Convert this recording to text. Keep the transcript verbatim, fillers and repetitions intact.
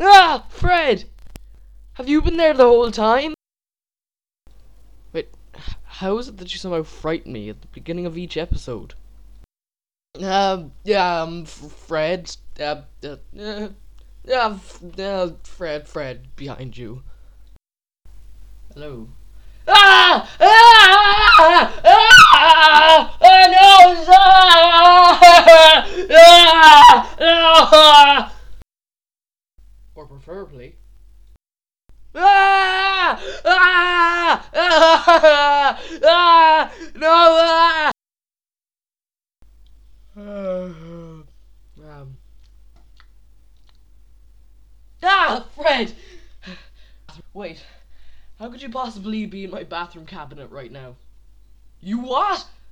Ah! Fred! Have you been there the whole time? Wait, how is it that you somehow frighten me at the beginning of each episode? Um, yeah, um, F- Fred, uh, uh, uh, yeah, F- uh, Fred, Fred, behind you. Hello. Ah! Ah! Ah! Ah! No! Ah! Ah! Ah! Or preferably. Ah! Ah! Ah! Ah! No! Ah! um, ah! Fred! Wait, how could you possibly be in my bathroom cabinet right now? You what?